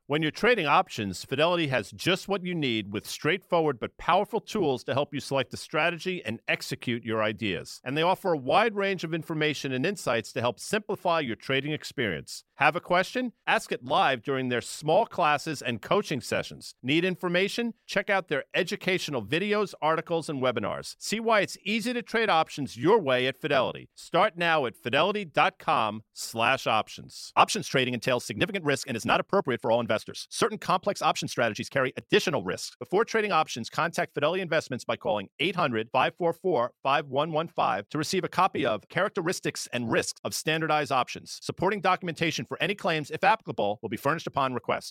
When you're trading options, Fidelity has just what you need with straightforward but powerful tools to help you select a strategy and execute your ideas. And they offer a wide range of information and insights to help simplify your trading experience. Have a question? Ask it live during their small classes and coaching sessions. Need information? Check out their educational videos, articles, and webinars. See why it's easy to trade options your way at Fidelity. Start now at fidelity.com/options. Options trading entails significant risk and is not appropriate for all investors. Certain complex option strategies carry additional risks. Before trading options, contact Fidelity Investments by calling 800-544-5115 to receive a copy of Characteristics and Risks of Standardized Options. Supporting documentation for any claims, if applicable, will be furnished upon request.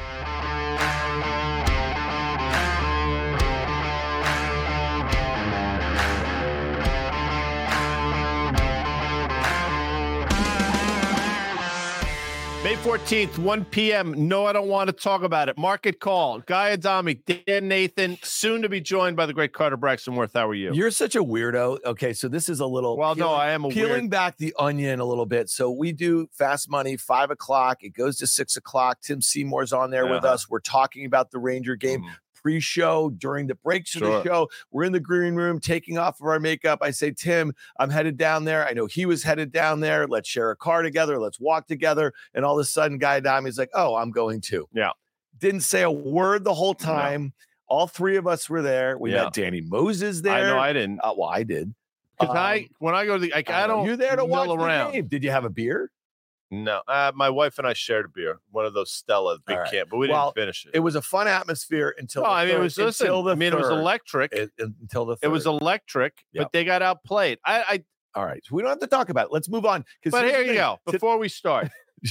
May 14th, 1 p.m. No, I don't want to talk about it. Market Call. Guy Adami, Dan Nathan, soon to be joined by the great Carter Braxton Worth. How are you? You're such a weirdo. Okay, so this is a little... Well, no, I am a peeling back the onion a little bit. So we do Fast Money, 5 o'clock. It goes to 6 o'clock. Tim Seymour's on there with us. We're talking about the Ranger game. Pre-show, during the breaks of the show, we're in the green room taking off of our makeup. I say, Tim, I'm headed down there. I know he was headed down there. Let's share a car together. Let's walk together. And all of a sudden, Guy Adami's like, oh, I'm going too. Yeah. Didn't say a word the whole time. No. All three of us were there. We met Danny Moses there. I know I didn't. Well, I did. Because when I go to the, I don't. You're there to watch around. The game. Did you have a beer? No, my wife and I shared a beer, one of those Stella big can, but we didn't finish it. It was a fun atmosphere until. No, it was electric until the third. It was electric, but they got outplayed. All right, so we don't have to talk about it. Let's move on. But here you go. Before we start,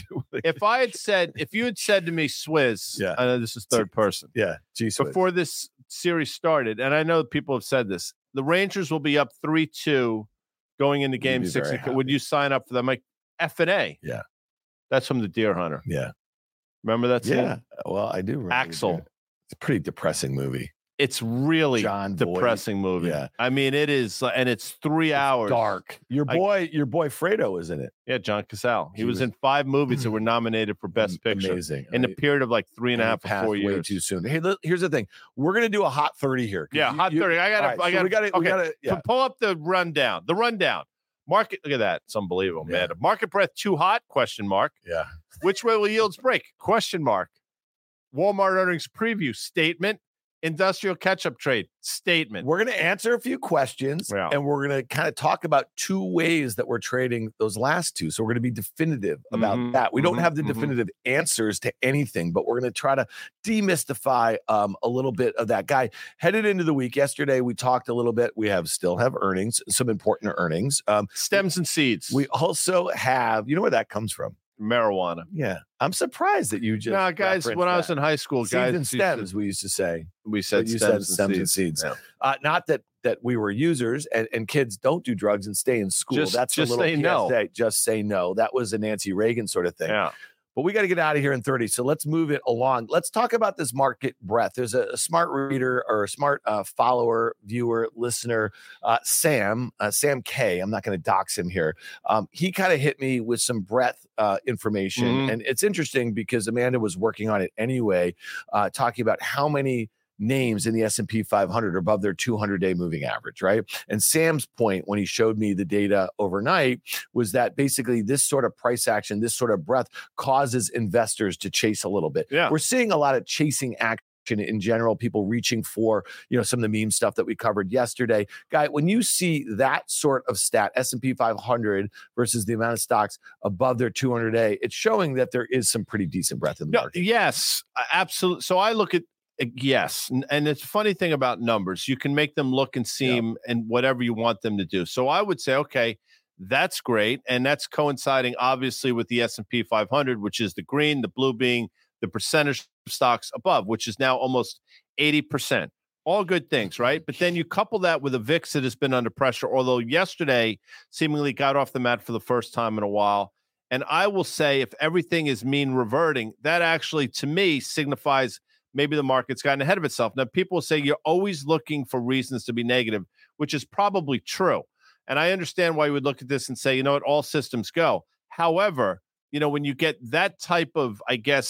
if you had said to me, Swizz, I know this is third person. Yeah, before this series started, and I know people have said this, the Rangers will be up 3-2 going into Game 6. Would you sign up for them? Like, F&A. Yeah. That's from the Deer Hunter. Yeah. Remember that scene? Yeah. Well, I do remember. Axel. It's a pretty depressing movie. It's really depressing movie. Yeah. I mean, it is, and it's 3 hours. Dark. Your boy Fredo is in it. Yeah, John Cazale. He was in 5 movies that were nominated for Best Picture. Amazing. In the period of like 3.5 or 4 years. Way too soon. Hey, here's the thing. We're gonna do a hot 30 here. Yeah, hot 30. We gotta pull up the rundown. The rundown. Market, look at that. It's unbelievable, man. Market breath too hot? Question mark. Yeah. Which way will yields break? Question mark. Walmart earnings preview statement. Industrial catch-up trade statement. We're going to answer a few questions, and we're going to kind of talk about 2 ways that we're trading those last 2. So we're going to be definitive about that. We don't have the definitive answers to anything, but we're going to try to demystify a little bit of that. Guy, headed into the week, yesterday we talked a little bit. We still have earnings, some important earnings. Stems and seeds. We also have, you know where that comes from? Marijuana. Yeah. I'm surprised that you just. No, guys, when I was in high school, seeds and stems, we used to say. We said stems and seeds. Yeah. Not that we were users and kids don't do drugs and stay in school. That's just a little say no. Just say no. That was a Nancy Reagan sort of thing. Yeah. But we got to get out of here in 30. So let's move it along. Let's talk about this market breadth. There's a smart reader or a smart follower, viewer, listener, Sam K. I'm not going to dox him here. He kind of hit me with some breadth information. And it's interesting because Amanda was working on it anyway, talking about how many names in the S&P 500 are above their 200-day moving average, right? And Sam's point when he showed me the data overnight was that basically this sort of price action, this sort of breadth causes investors to chase a little bit. Yeah. We're seeing a lot of chasing action in general, people reaching for, some of the meme stuff that we covered yesterday. Guy, when you see that sort of stat, S&P 500 versus the amount of stocks above their 200-day, it's showing that there is some pretty decent breadth in the market. Yes, absolutely. So I look at yes. And it's a funny thing about numbers. You can make them look and seem and whatever you want them to do. So I would say, okay, that's great. And that's coinciding obviously with the S&P 500, which is the green, the blue being the percentage of stocks above, which is now almost 80%. All good things, right? But then you couple that with a VIX that has been under pressure, although yesterday seemingly got off the mat for the first time in a while. And I will say if everything is mean reverting, that actually to me signifies maybe the market's gotten ahead of itself. Now, people say you're always looking for reasons to be negative, which is probably true. And I understand why you would look at this and say, all systems go. However, when you get that type of, I guess,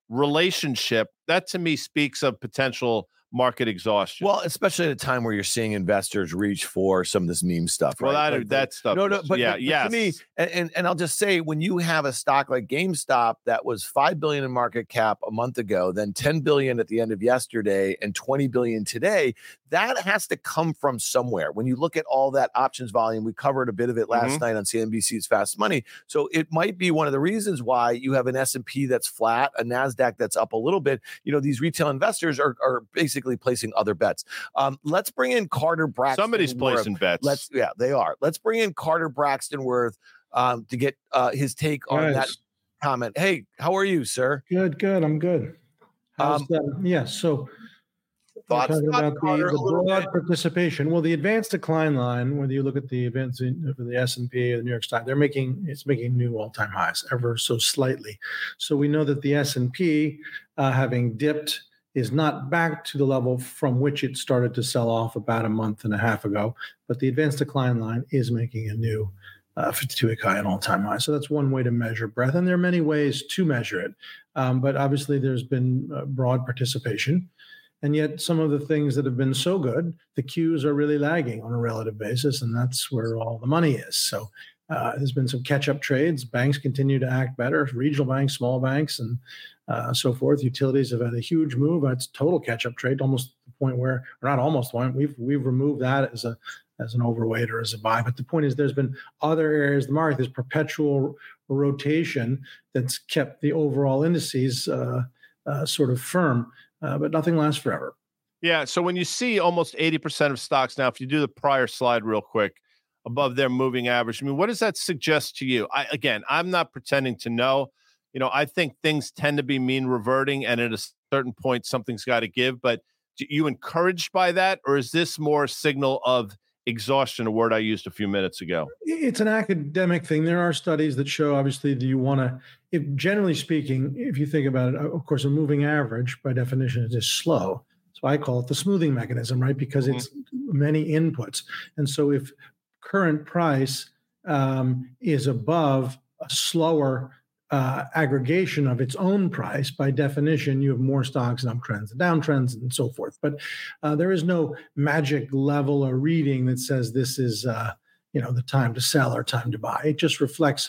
relationship, that to me speaks of potential market exhaustion. Well, especially at a time where you're seeing investors reach for some of this meme stuff. Well, right? that stuff. No, but yes. To me, and I'll just say, when you have a stock like GameStop that was $5 billion in market cap a month ago, then $10 billion at the end of yesterday, and $20 billion today, that has to come from somewhere. When you look at all that options volume, we covered a bit of it last night on CNBC's Fast Money. So it might be one of the reasons why you have an S&P that's flat, a NASDAQ that's up a little bit. These retail investors are basically placing other bets. Let's bring in Carter Braxton. Somebody's placing bets. They are. Let's bring in Carter Braxton Worth to get his take on that comment. Hey, how are you, sir? Good. I'm good. So thoughts about the broad participation. Well, the advanced decline line, whether you look at the events for the S&P or the New York Stock, it's making new all-time highs ever so slightly. So we know that the S&P, having dipped, is not back to the level from which it started to sell off about a month and a half ago, but the advanced decline line is making a new 52-week high, an all-time high. So that's one way to measure breadth, and there are many ways to measure it. But obviously, there's been broad participation, and yet some of the things that have been so good, the Qs are really lagging on a relative basis, and that's where all the money is. So there's been some catch-up trades. Banks continue to act better, regional banks, small banks, and so forth. Utilities have had a huge move. It's total catch-up trade, almost the point where, or not almost one, we've removed that as an overweight or as a buy. But the point is, there's been other areas of the market. There's perpetual rotation that's kept the overall indices sort of firm, but nothing lasts forever. Yeah. So when you see almost 80% of stocks now, if you do the prior slide real quick, above their moving average, I mean, what does that suggest to you? I'm not pretending to know. I think things tend to be mean reverting, and at a certain point, something's got to give. But are you encouraged by that, or is this more a signal of exhaustion, a word I used a few minutes ago? It's an academic thing. There are studies that show, obviously, that you want to, generally speaking, if you think about it, of course, a moving average, by definition, is slow. So I call it the smoothing mechanism, right? Because it's many inputs. And so if current price is above a slower aggregation of its own price, by definition, you have more stocks and uptrends and downtrends and so forth. But there is no magic level or reading that says this is the time to sell or time to buy. It just reflects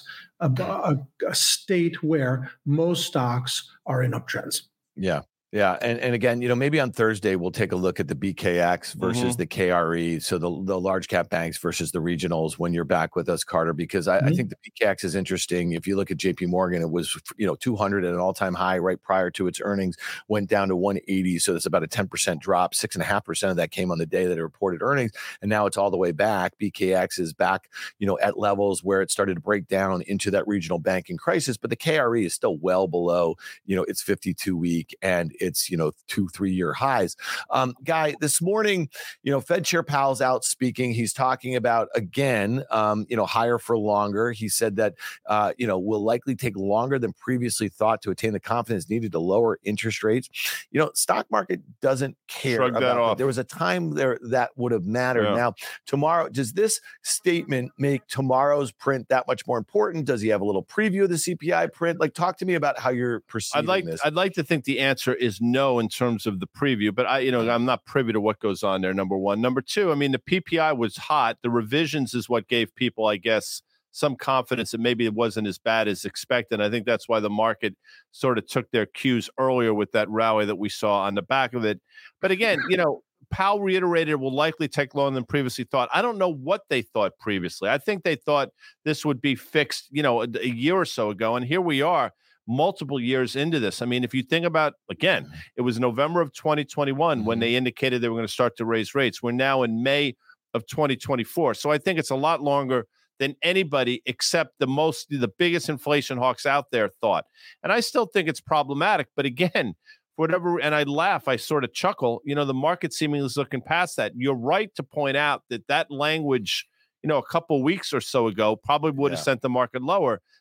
a state where most stocks are in uptrends. Yeah. Yeah. And again, maybe on Thursday, we'll take a look at the BKX versus the KRE. So the large cap banks versus the regionals when you're back with us, Carter, because I think the BKX is interesting. If you look at JP Morgan, it was, 200 at an all-time high right prior to its earnings, went down to 180. So that's about a 10% drop. 6.5% of that came on the day that it reported earnings. And now it's all the way back. BKX is back, at levels where it started to break down into that regional banking crisis. But the KRE is still well below, its 52-week and it's 2-3 year highs. Guy, this morning, Fed Chair Powell's out speaking. He's talking about again, higher for longer. He said that will likely take longer than previously thought to attain the confidence needed to lower interest rates. Stock market doesn't care Shrug about that. There was a time there that would have mattered. Yeah. Now, tomorrow, does this statement make tomorrow's print that much more important? Does he have a little preview of the CPI print? Talk to me about how you're perceiving this. I'd like to think the answer is no in terms of the preview, but I'm not privy to what goes on there, number one. Number two, the PPI was hot. The revisions is what gave people, I guess, some confidence that maybe it wasn't as bad as expected. I think that's why the market sort of took their cues earlier with that rally that we saw on the back of it. But again, Powell reiterated it will likely take longer than previously thought. I don't know what they thought previously. I think they thought this would be fixed, a year or so ago. And here we are, multiple years into this. If you think about, again, it was November of 2021 when they indicated they were going to start to raise rates. We're now in May of 2024. So I think it's a lot longer than anybody except the biggest inflation hawks out there thought. And I still think it's problematic. But again, whatever, and I laugh, I sort of chuckle, the market seemingly is looking past that. You're right to point out that language, a couple weeks or so ago probably would have sent the market lower.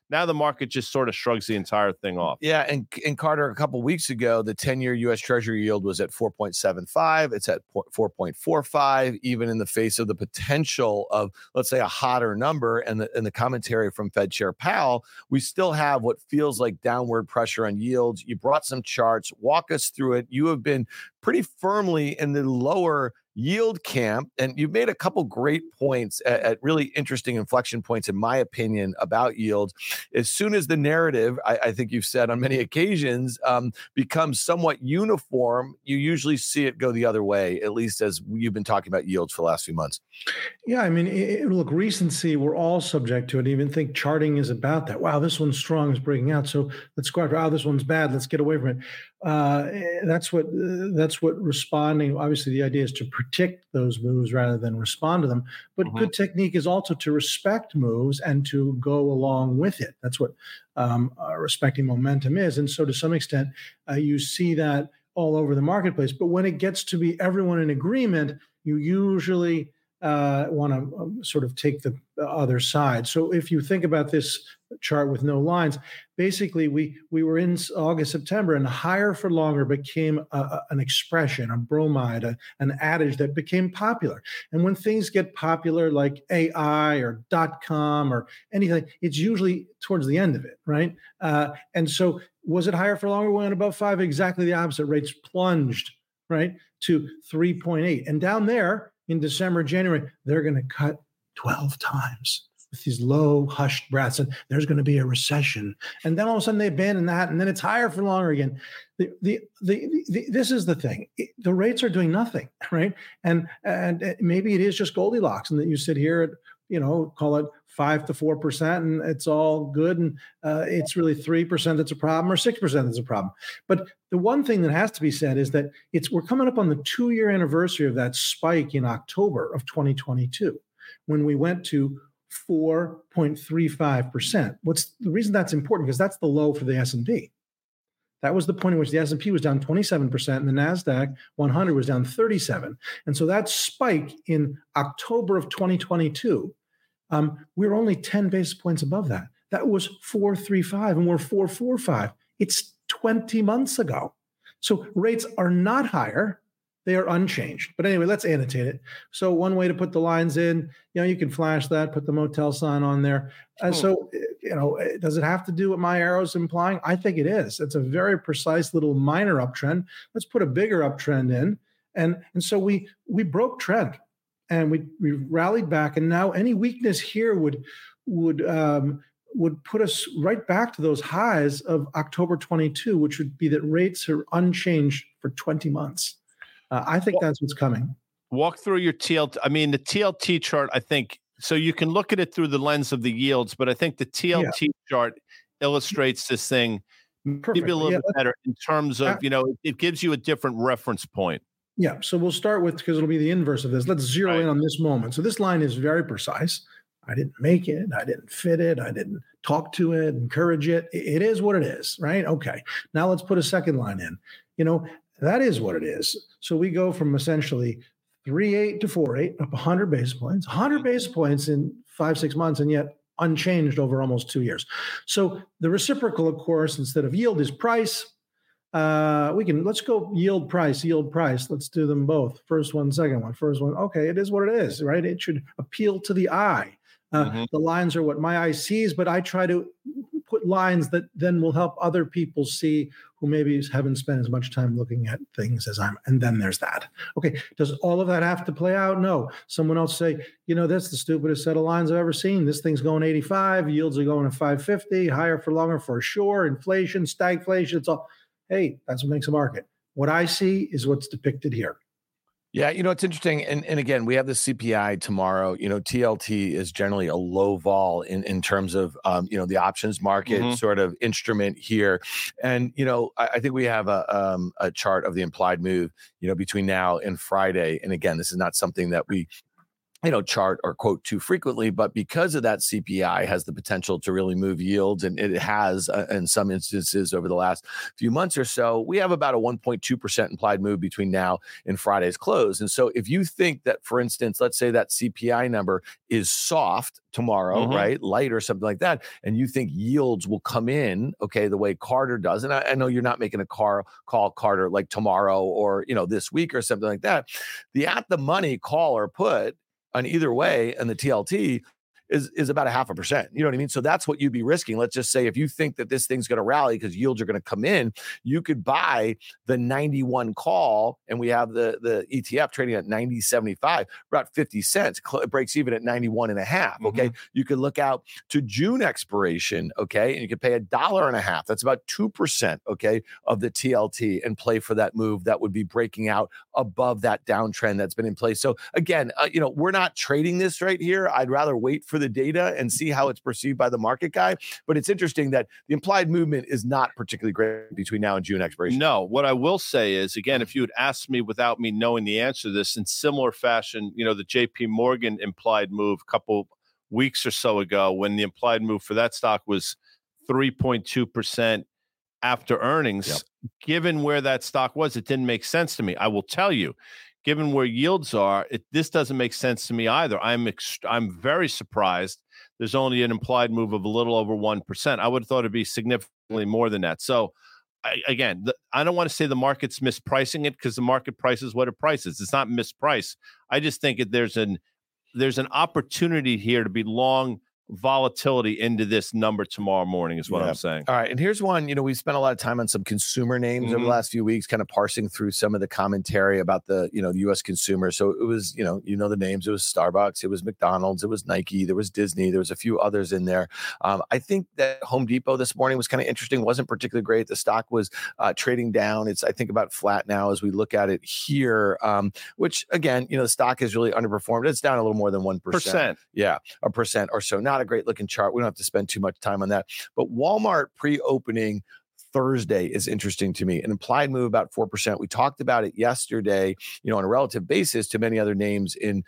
Now the market just sort of shrugs the entire thing off. Yeah, and Carter, a couple of weeks ago, the 10-year U.S. Treasury yield was at 4.75. It's at 4.45, even in the face of the potential of, let's say, a hotter number and the commentary from Fed Chair Powell. We still have what feels like downward pressure on yields. You brought some charts. Walk us through it. You have been pretty firmly in the lower yield camp, and you've made a couple great points at really interesting inflection points, in my opinion, about yields. As soon as the narrative, I think you've said on many occasions, becomes somewhat uniform, you usually see it go the other way, at least as you've been talking about yields for the last few months. Yeah, I mean, look, recency, we're all subject to it. I even think charting is about that. Wow, this one's strong, is breaking out. So let's go after, this one's bad, let's get away from it. That's what responding. Obviously, the idea is to predict those moves rather than respond to them. But good technique is also to respect moves and to go along with it. That's what respecting momentum is. And so, to some extent, you see that all over the marketplace. But when it gets to be everyone in agreement, you usually want to sort of take the other side. So if you think about this chart with no lines, basically we were in August, September, and higher for longer became an expression, a bromide, an adage that became popular. And when things get popular, like AI or .com or anything, it's usually towards the end of it, right? And so was it higher for longer? We went above 5? Exactly the opposite. Rates plunged, right, to 3.8. And down there, in December, January, they're going to cut 12 times with these low, hushed breaths, and there's going to be a recession. And then all of a sudden they abandon that, and then it's higher for longer again. This is the thing. The rates are doing nothing, right? And maybe it is just Goldilocks, and that you sit here at, call it 5 to 4%, and it's all good. And it's really 3% that's a problem, or 6% that's a problem. But the one thing that has to be said is that we're coming up on the 2-year anniversary of that spike in October of 2022, when we went to 4.35%. What's the reason that's important? Because that's the low for the S&P. That was the point at which the S&P was down 27% and the NASDAQ 100 was down 37%. And so that spike in October of 2022, we were only 10 basis points above that. That was 4.35 and we're 4.45. It's 20 months ago. So rates are not higher. They are unchanged. But anyway, let's annotate it. So one way to put the lines in, you can flash that, put the motel sign on there. So, does it have to do what my arrow's implying? I think it is. It's a very precise little minor uptrend. Let's put a bigger uptrend in. And so we broke trend and we rallied back. And now any weakness here would put us right back to those highs of October 22, which would be that rates are unchanged for 20 months. I think that's what's coming. Walk through your TLT. I mean, the TLT chart, I think, so you can look at it through the lens of the yields, but I think the TLT chart illustrates this thing maybe a little bit better in terms of, it gives you a different reference point. Yeah. So we'll start with, because it'll be the inverse of this. Let's zero in on this moment. So this line is very precise. I didn't make it. I didn't fit it. I didn't talk to it, encourage it. It is what it is, right? Okay. Now let's put a second line in. That is what it is. So we go from essentially 3.8 to 4.8, up 100 basis points, 100 basis points in 5-6 months, and yet unchanged over almost 2 years. So the reciprocal, of course, instead of yield is price. Let's go yield price. Let's do them both. First one, second one, first one. Okay, it is what it is, right? It should appeal to the eye. The lines are what my eye sees, but I try to put lines that then will help other people see who maybe haven't spent as much time looking at things as and then there's that. Okay, does all of that have to play out? No. Someone else say, that's the stupidest set of lines I've ever seen. This thing's going 85, yields are going to 550, higher for longer for sure, inflation, stagflation, it's all. Hey, that's what makes a market. What I see is what's depicted here. Yeah, it's interesting. And again, we have the CPI tomorrow. TLT is generally a low vol in terms of, the options market sort of instrument here. And, I think we have a chart of the implied move, between now and Friday. And again, this is not something that we chart or quote too frequently, but because of that, CPI has the potential to really move yields, and it has in some instances over the last few months or so. We have about a 1.2% implied move between now and Friday's close. And so if you think that, for instance, let's say that CPI number is soft tomorrow, right, light or something like that, and you think yields will come in, okay, the way Carter does, and I know you're not making a call Carter like tomorrow or, this week or something like that, the at the money call or put on either way, and the TLT is about 0.5%. You know what I mean? So that's what you'd be risking. Let's just say if you think that this thing's going to rally because yields are going to come in, you could buy the 91 call, and we have the ETF trading at 90.75, about 50 cents. It breaks even at 91.5. Okay. You could look out to June expiration. Okay. And you could pay $1.50. That's about 2%. Okay. Of the TLT, and play for that move that would be breaking out above that downtrend that's been in place. So again, we're not trading this right here. I'd rather wait for the data and see how it's perceived by the market guy. But it's interesting that the implied movement is not particularly great between now and June expiration. No, what I will say is, again, if you had asked me without me knowing the answer to this, in similar fashion, the JP Morgan implied move a couple weeks or so ago, when the implied move for that stock was 3.2% after earnings, given where that stock was, it didn't make sense to me. I will tell you, given where yields are, this doesn't make sense to me either. I'm very surprised there's only an implied move of a little over 1%. I would have thought it'd be significantly more than that. So, I don't want to say the market's mispricing it, because the market prices what it prices. It's not mispriced. I just think there's an opportunity here to be long volatility into this number tomorrow morning is what I'm saying. All right. And here's one, we spent a lot of time on some consumer names over the last few weeks, kind of parsing through some of the commentary about the, the U.S. consumer. So it was, the names. It was Starbucks, it was McDonald's, it was Nike, there was Disney, there was a few others in there. I think that Home Depot this morning was kind of interesting. Wasn't particularly great. The stock was trading down. It's, I think, about flat now as we look at it here, which again, the stock has really underperformed. It's down a little more than 1%. Yeah, 1% or so. Not a great looking chart. We don't have to spend too much time on that. But Walmart pre-opening Thursday is interesting to me. An implied move about 4%. We talked about it yesterday, on a relative basis to many other names in,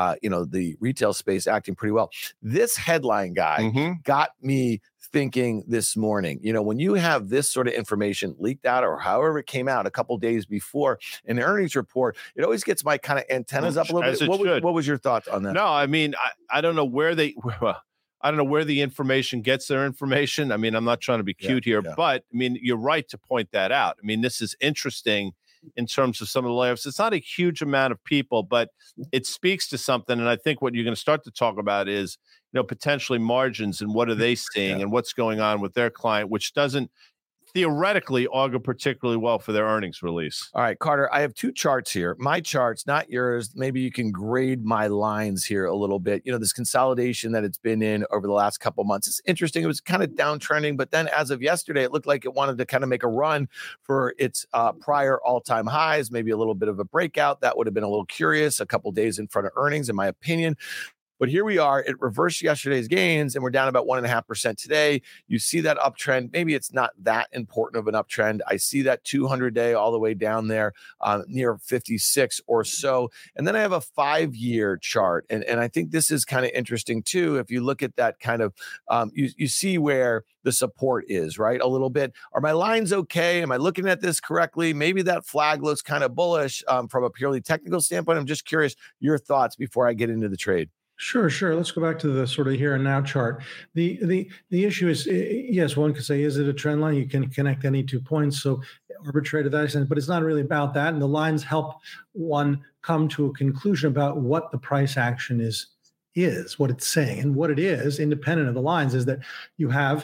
the retail space acting pretty well. This headline guy got me thinking this morning. When you have this sort of information leaked out, or however it came out a couple days before an earnings report, it always gets my kind of antennas up a little bit. What was your thoughts on that? No, I mean, I don't know where I don't know where the information gets their information. I mean, I'm not trying to be cute here, but I mean, you're right to point that out. I mean, this is interesting in terms of some of the layoffs. It's not a huge amount of people, but it speaks to something. And I think what you're going to start to talk about is, potentially margins and what are they seeing and what's going on with their client, which doesn't theoretically augur particularly well for their earnings release. All right, Carter, I have two charts here. My charts, not yours. Maybe you can grade my lines here a little bit. This consolidation that it's been in over the last couple of months. It's interesting. It was kind of downtrending, but then as of yesterday, it looked like it wanted to kind of make a run for its prior all-time highs, maybe a little bit of a breakout. That would have been a little curious, a couple days in front of earnings, in my opinion. But here we are. It reversed yesterday's gains, and we're down about 1.5% today. You see that uptrend. Maybe it's not that important of an uptrend. I see that 200-day all the way down there near 56 or so. And then I have a 5-year chart. And I think this is kind of interesting, too. If you look at that kind of, you see where the support is, right? A little bit. Are my lines okay? Am I looking at this correctly? Maybe that flag looks kind of bullish from a purely technical standpoint. I'm just curious your thoughts before I get into the trade. Sure. Let's go back to the sort of here and now chart. The issue is, yes, one could say, is it a trend line? You can connect any 2 points, so arbitrate to that extent, but it's not really about that. And the lines help one come to a conclusion about what the price action is what it's saying. And what it is, independent of the lines, is that you have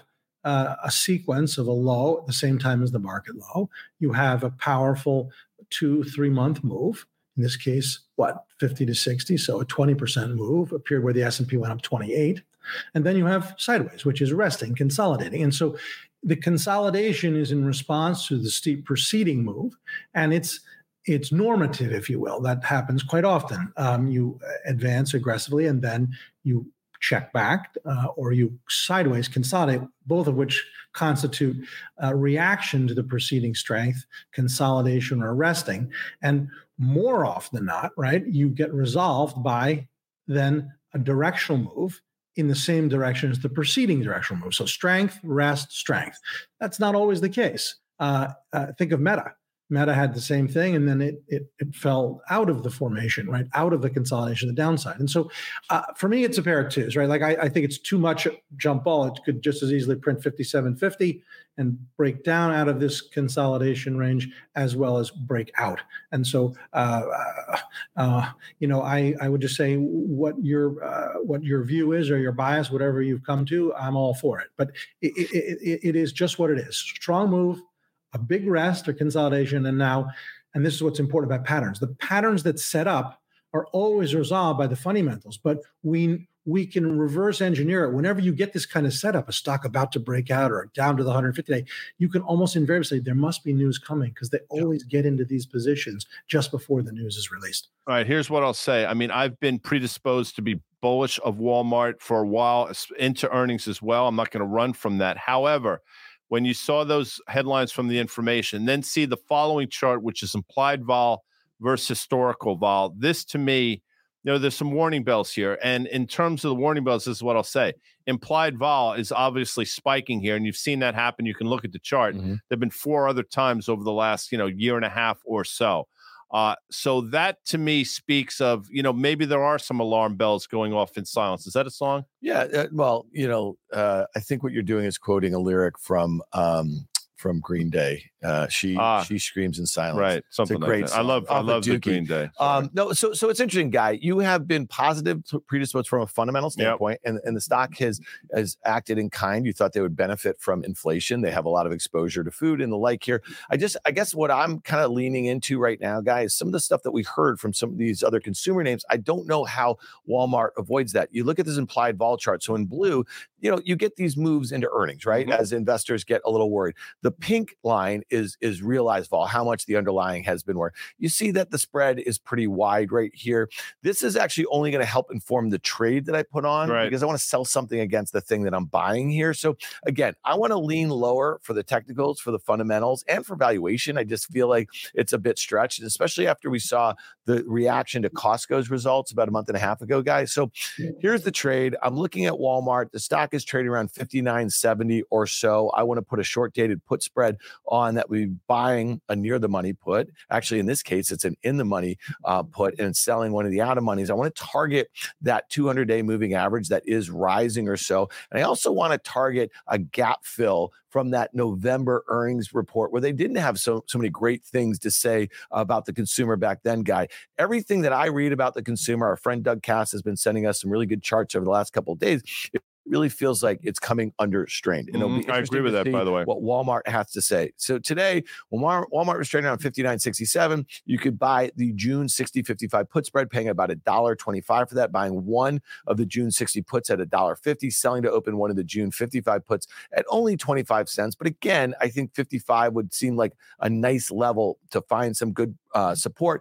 a sequence of a low at the same time as the market low. You have a powerful 2-3 month move. In this case, 50 to 60, so a 20% move, a period where the S&P went up 28. And then you have sideways, which is resting, consolidating. And so the consolidation is in response to the steep preceding move, and it's normative, if you will. That happens quite often. You advance aggressively, and then you check back, or you sideways consolidate, both of which constitute a reaction to the preceding strength, consolidation or resting. And more often than not, right, you get resolved by then a directional move in the same direction as the preceding directional move. So strength, rest, strength. That's not always the case. Think of Meta. Meta had the same thing, and then it fell out of the formation, right? Out of the consolidation, the downside. And so for me, it's a pair of twos, right? Like I think it's too much jump ball. It could just as easily print 57.50 and break down out of this consolidation range as well as break out. And so, I would just say what your view is or your bias, whatever you've come to, I'm all for it. But it is just what it is. Strong move, a big rest or consolidation, and this is what's important about patterns. The patterns that set up are always resolved by the fundamentals, but we can reverse engineer it. Whenever you get this kind of setup, a stock about to break out or down to the 150-day, you can almost invariably say there must be news coming because they always get into these positions just before the news is released. All right, here's what I'll say. I mean, I've been predisposed to be bullish of Walmart for a while, into earnings as well. I'm not going to run from that. However, when you saw those headlines from the information, then see the following chart, which is implied vol versus historical vol. This, to me, there's some warning bells here. And in terms of the warning bells, this is what I'll say. Implied vol is obviously spiking here, and you've seen that happen. You can look at the chart. Mm-hmm. There have been 4 other times over the last, year and a half or so. So that to me speaks of, maybe there are some alarm bells going off in silence. Is that a song? Yeah. I think what you're doing is quoting a lyric from Green Day. She screams in silence. Right. Something it's a great like that. song. I love the Green Day. So it's interesting, Guy. You have been positive predisposed from a fundamental standpoint, and the stock has acted in kind. You thought they would benefit from inflation. They have a lot of exposure to food and the like here. I guess what I'm kind of leaning into right now, guys, some of the stuff that we heard from some of these other consumer names, I don't know how Walmart avoids that. You look at this implied vol chart. So in blue, you get these moves into earnings, right? Mm-hmm. As investors get a little worried. The pink line is realized vol, how much the underlying has been worth. You see that the spread is pretty wide right here. This is actually only going to help inform the trade that I put on, right, because I want to sell something against the thing that I'm buying here. So again, I want to lean lower for the technicals, for the fundamentals, and for valuation. I just feel like it's a bit stretched, especially after we saw the reaction to Costco's results about a month and a half ago, guys. So here's the trade. I'm looking at Walmart. The stock is trading around 59.70 or so. I want to put a short dated put spread on that. We're buying a near the money put. Actually, in this case, it's an in the money put, and selling one of the out of monies. I want to target that 200-day moving average that is rising or so. And I also want to target a gap fill from that November earnings report where they didn't have so many great things to say about the consumer back then, Guy. Everything that I read about the consumer, our friend Doug Cass has been sending us some really good charts over the last couple of days. It really feels like it's coming under strain. I agree with that, by the way. What Walmart has to say. So today, when Walmart was trading around 59.67, you could buy the June 60.55 put spread, paying about $1.25 for that, buying one of the June 60 puts at $1.50, selling to open one of the June 55 puts at only 25 cents. But again, I think 55 would seem like a nice level to find some good support.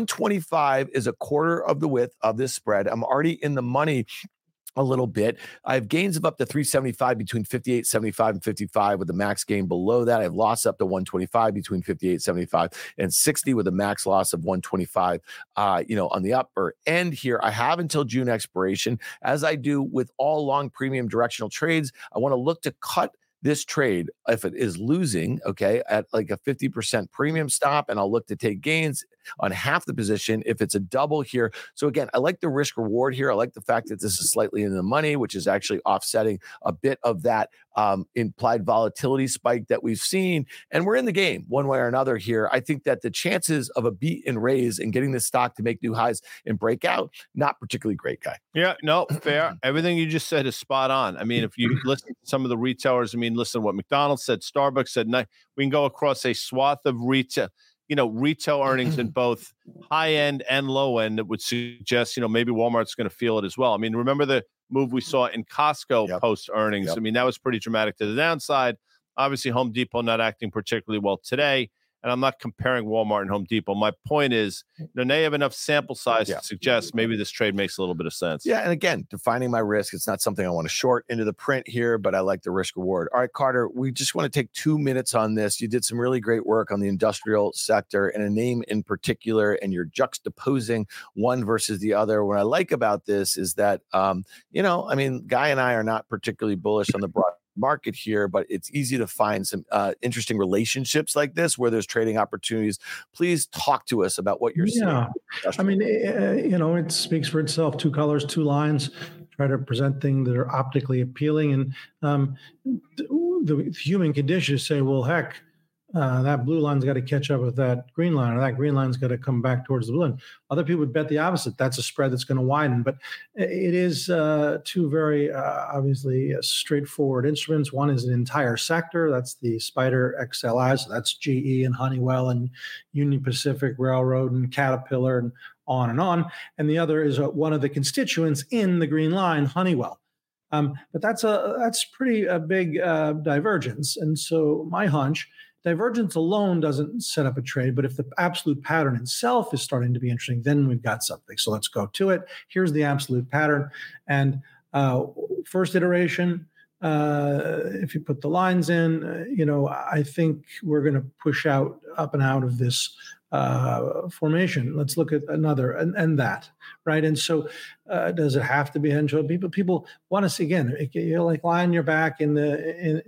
125 is a quarter of the width of this spread. I'm already in the money a little bit. I have gains of up to 375 between 58.75 and 55 with the max gain below that. I have loss up to 125 between 58.75 and 60 with a max loss of 125, on the upper end here. I have until June expiration. As I do with all long premium directional trades, I want to look to cut this trade if it is losing, okay, at like a 50% premium stop, and I'll look to take gains on half the position if it's a double here. So again, I like the risk reward here. I like the fact that this is slightly in the money, which is actually offsetting a bit of that implied volatility spike that we've seen. And we're in the game one way or another here. I think that the chances of a beat and raise and getting this stock to make new highs and break out, not particularly great, Guy. Yeah, no, fair. Everything you just said is spot on. I mean, if you listen to some of the retailers, listen to what McDonald's said, Starbucks said, we can go across a swath of retail earnings in both high end and low end that would suggest, maybe Walmart's going to feel it as well. I mean, remember the move we saw in Costco post earnings? Yep. I mean, that was pretty dramatic to the downside. Obviously, Home Depot not acting particularly well today. And I'm not comparing Walmart and Home Depot. My point is, they have enough sample size to suggest maybe this trade makes a little bit of sense. Yeah, and again, defining my risk. It's not something I want to short into the print here, but I like the risk reward. All right, Carter, we just want to take 2 minutes on this. You did some really great work on the industrial sector and a name in particular, and you're juxtaposing one versus the other. What I like about this is that, Guy and I are not particularly bullish on the broad market here, but it's easy to find some interesting relationships like this where there's trading opportunities. Please talk to us about what you're seeing. I mean, it speaks for itself. 2 colors, 2 lines. Try to present things that are optically appealing, and the human condition is say, well, heck, that blue line's got to catch up with that green line, or that green line's got to come back towards the blue line. Other people would bet the opposite. That's a spread that's going to widen. But it is 2 very obviously straightforward instruments. One is an entire sector. That's the Spider XLI. So that's GE and Honeywell and Union Pacific Railroad and Caterpillar and on and on. And the other is one of the constituents in the green line, Honeywell. But that's pretty big divergence. And so my hunch, divergence alone doesn't set up a trade, but if the absolute pattern itself is starting to be interesting, then we've got something. So let's go to it. Here's the absolute pattern. And first iteration, if you put the lines in, I think we're going to push up and out of this formation. Let's look at another and that, right? And so does it have to be head and shoulder? People want to see, again, you're like lying your back in the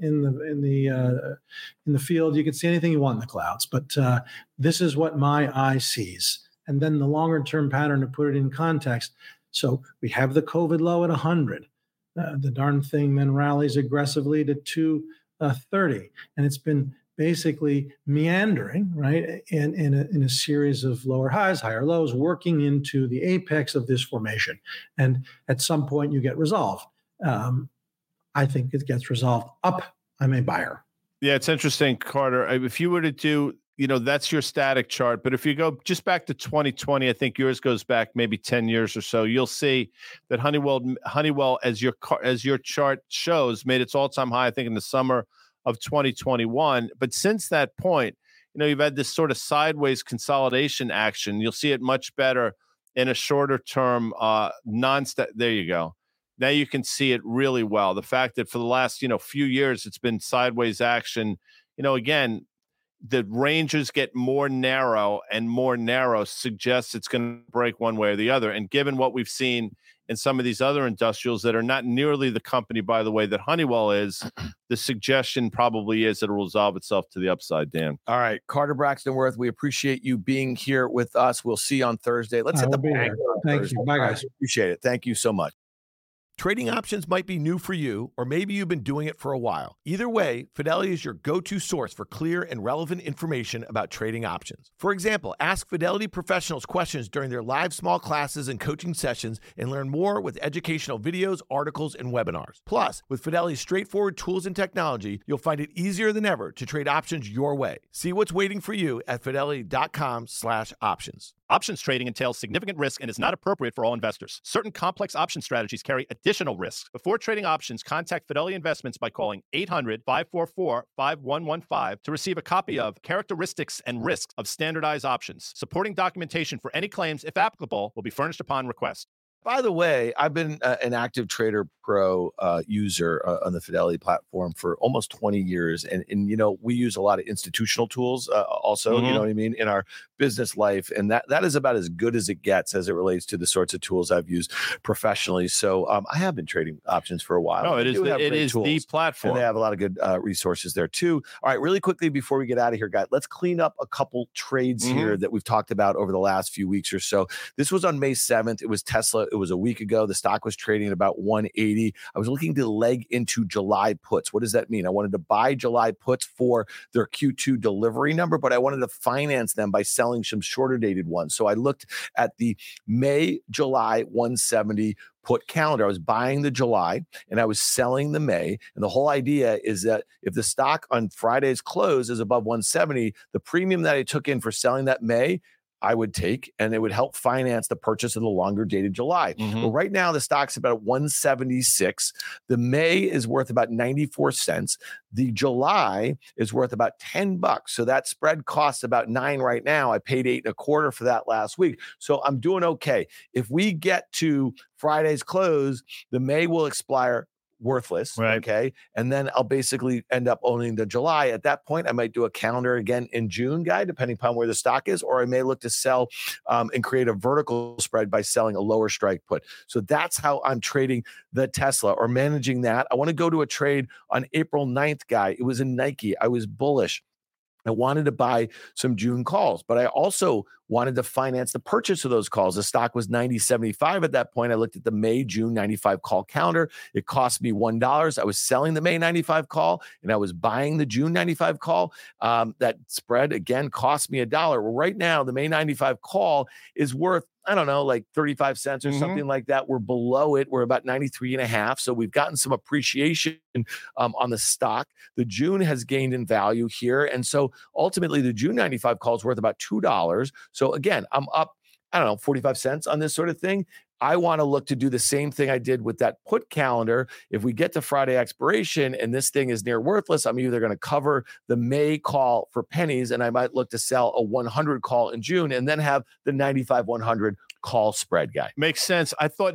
field. You can see anything you want in the clouds, but this is what my eye sees. And then the longer term pattern, to put it in context. So we have the COVID low at 100. The darn thing then rallies aggressively to 230, and it's been basically meandering, right, in a series of lower highs, higher lows, working into the apex of this formation. And at some point, you get resolved. I think it gets resolved up. I'm a buyer. Yeah, it's interesting, Carter. If you were to do, that's your static chart. But if you go just back to 2020, I think yours goes back maybe 10 years or so. You'll see that Honeywell, as your chart shows, made its all-time high, I think, in the summer of 2021. But since that point, you've had this sort of sideways consolidation action. You'll see it much better in a shorter term there you go. Now you can see it really well. The fact that for the last, few years, it's been sideways action, again, the ranges get more narrow and more narrow suggests it's going to break one way or the other. And given what we've seen in some of these other industrials that are not nearly the company, by the way, that Honeywell is, the suggestion probably is that it will resolve itself to the upside, Dan. All right, Carter Braxton Worth, we appreciate you being here with us. We'll see you on Thursday. Let's hit the bank. Thank you. Bye, guys. Appreciate it. Thank you so much. Trading options might be new for you, or maybe you've been doing it for a while. Either way, Fidelity is your go-to source for clear and relevant information about trading options. For example, ask Fidelity professionals questions during their live small classes and coaching sessions and learn more with educational videos, articles, and webinars. Plus, with Fidelity's straightforward tools and technology, you'll find it easier than ever to trade options your way. See what's waiting for you at fidelity.com/options. Options trading entails significant risk and is not appropriate for all investors. Certain complex option strategies carry additional risks. Before trading options, contact Fidelity Investments by calling 800-544-5115 to receive a copy of Characteristics and Risks of Standardized Options. Supporting documentation for any claims, if applicable, will be furnished upon request. By the way, I've been an active Trader Pro user on the Fidelity platform for almost 20 years. And we use a lot of institutional tools also, you know what I mean, in our business life. And that is about as good as it gets as it relates to the sorts of tools I've used professionally. So I have been trading options for a while. No, it is the platform. And they have a lot of good resources there too. All right, really quickly before we get out of here, guys, let's clean up a couple trades here that we've talked about over the last few weeks or so. This was on May 7th. It was Tesla. It was a week ago. The stock was trading at about 180. I was looking to leg into July puts. What does that mean? I wanted to buy July puts for their Q2 delivery number, but I wanted to finance them by selling some shorter dated ones. So I looked at the May-July 170 put calendar. I was buying the July and I was selling the May. And the whole idea is that if the stock on Friday's close is above 170, the premium that I took in for selling that May I would take, and it would help finance the purchase of the longer dated July. Mhm. Well, right now the stock's about 176. The May is worth about 94 cents. The July is worth about $10. So that spread costs about $9 right now. I paid $8.25 for that last week. So I'm doing okay. If we get to Friday's close, the May will expire worthless. Right. Okay. And then I'll basically end up owning the July. At that point, I might do a calendar again in June, guy, depending upon where the stock is, or I may look to sell and create a vertical spread by selling a lower strike put. So that's how I'm trading the Tesla or managing that. I want to go to a trade on April 9th, guy. It was in Nike. I was bullish. I wanted to buy some June calls, but I also wanted to finance the purchase of those calls. The stock was 90.75 at that point. I looked at the May, June 95 call calendar. It cost me $1. I was selling the May 95 call and I was buying the June 95 call. That spread again cost me $1. Well, right now, the May 95 call is worth, I don't know, like 35 cents or something like that. We're below it. We're about 93.5. So we've gotten some appreciation on the stock. The June has gained in value here. And so ultimately the June 95 call is worth about $2. So again, I'm up, I don't know, 45 cents on this sort of thing. I want to look to do the same thing I did with that put calendar. If we get to Friday expiration and this thing is near worthless, I'm either going to cover the May call for pennies and I might look to sell a 100 call in June and then have the 95 100 call spread, guy. Makes sense. I thought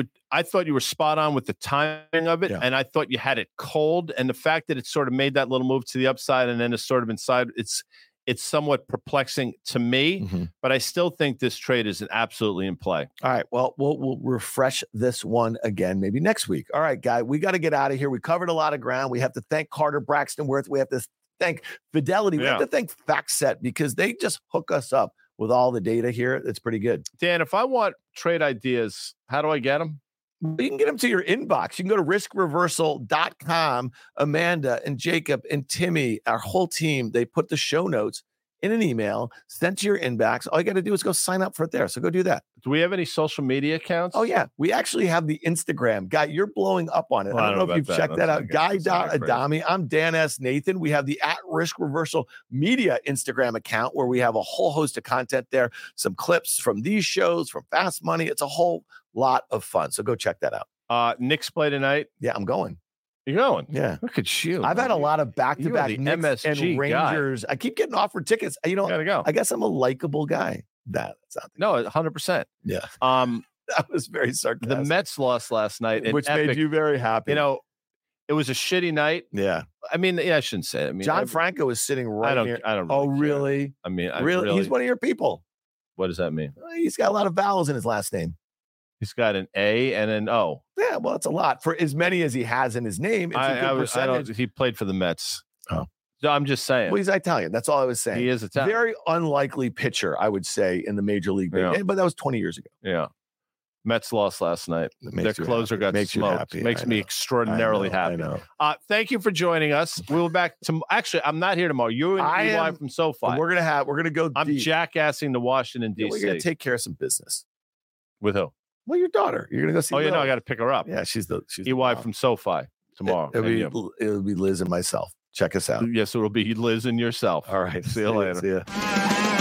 I thought you were spot on with the timing of it. Yeah. And I thought you had it cold. And the fact that it sort of made that little move to the upside and then it's sort of inside, it's somewhat perplexing to me, but I still think this trade is absolutely in play. All right. Well, we'll refresh this one again, maybe next week. All right, guy, we got to get out of here. We covered a lot of ground. We have to thank Carter Braxton Worth. We have to thank Fidelity. We have to thank FactSet because they just hook us up with all the data here. It's pretty good. Dan, if I want trade ideas, how do I get them? You can get them to your inbox. You can go to riskreversal.com. Amanda and Jacob and Timmy, our whole team, they put the show notes in an email sent to your inbox. All you got to do is go sign up for it there. So go do that. Do we have any social media accounts? Oh, yeah. We actually have the Instagram. Guy, you're blowing up on it. I don't know if you've checked that out. Guy.Adami. I'm Dan S. Nathan. We have the @Risk Reversal Media Instagram account where we have a whole host of content there. Some clips from these shows, from Fast Money. It's a whole lot of fun. So go check that out. Knicks play tonight. Yeah, I'm going. You're going? Yeah. Look at you. I've had a lot of back-to-back Knicks MSG and Rangers. guy. I keep getting offered tickets. You know, Gotta go. I guess I'm a likable guy. That's not the No, 100%. Yeah. That was very sarcastic. The Mets lost last night, which made you very happy. You know, it was a shitty night. Yeah. I mean, I shouldn't say it. I mean, John Franco is sitting right I near. don't. Oh, Really? really? Care. I mean, Really? He's one of your people. What does that mean? He's got a lot of vowels in his last name. He's got an A and an O. Yeah, well, it's a lot for as many as he has in his name. It's a good percentage. He played for the Mets. Oh. So I'm just saying. Well, he's Italian. That's all I was saying. He is Italian. Very unlikely pitcher, I would say, in the major league. Yeah. But that was 20 years ago. Yeah. Mets lost last night. Their closer got Makes you smoked. happy. Makes me extraordinarily happy. I know. Thank you for joining us. We'll be back to. Actually, I'm not here tomorrow. You and EY from SoFi. We're gonna go. I'm deep. jackassing to Washington D.C. We're gonna take care of some business with who? Well, your daughter. You're gonna go see. Oh, I got to pick her up. Yeah, she's the EY from SoFi tomorrow. It'll be Liz and myself. Check us out. Yes, it will be Liz and yourself. All right. See you later. See ya.